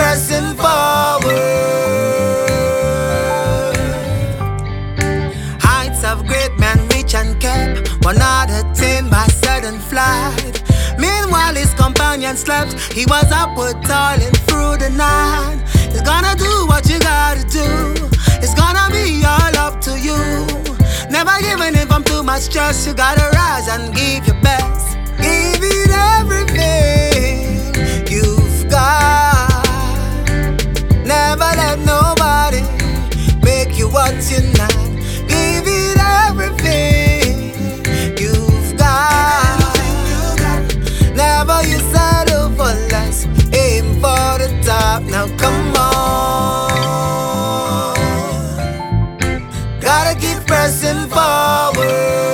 pressing forward. Heights of great men reach and kept, were not attained by sudden flight. Meanwhile his companion slept, he was upward toiling through the night. It's gonna do what you gotta do, it's gonna be all up to you. Never giving in from too much stress, you gotta rise and give your best. Give it everything you've got. Never let nobody make you what you're not. Give it everything you've got. Never you settle for less, aim for the top. Now come on, gotta keep pressing forward.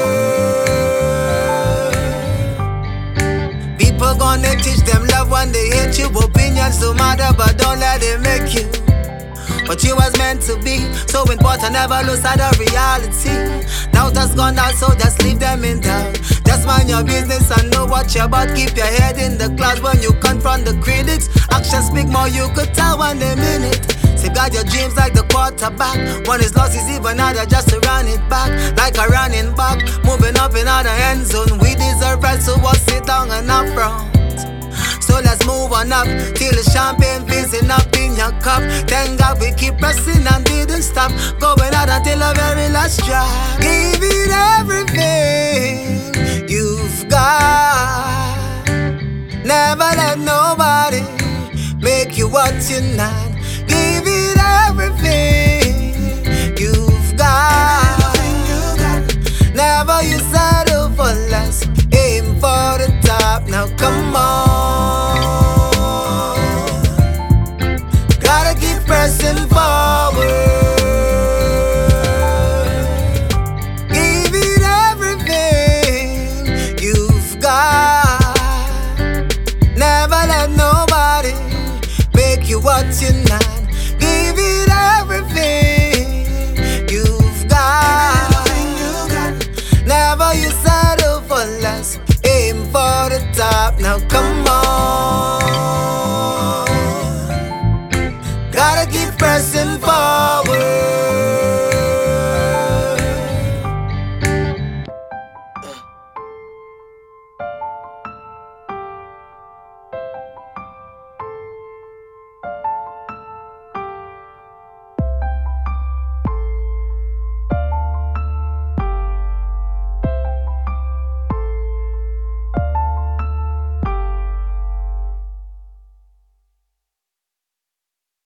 People gonna teach them love when they hate you. Opinions don't matter, but don't let it make you what you was meant to be. So important, never lose sight of reality. Doubt has gone out, so just leave them in doubt. Just mind your business and know what you're about. Keep your head in the clouds when you confront the critics. Actions speak more, you could tell when they mean it. Safeguard your dreams like the quarterback. When it's lost, it's even harder just to run it back. Like a running back, moving up in the end zone. We deserve right, so we'll sit down and up front. So let's move on up till the champagne fizzing up in your cup. Thank God we keep pressing and didn't stop. Going out until the very last drop. Give it everything you've got. Never let nobody make you what you're not. Give it everything you've got. Never you settle for less, aim for the top. Now come on, gotta keep pressing forward. Give it everything you've got. Never let nobody make you what you're not. Give it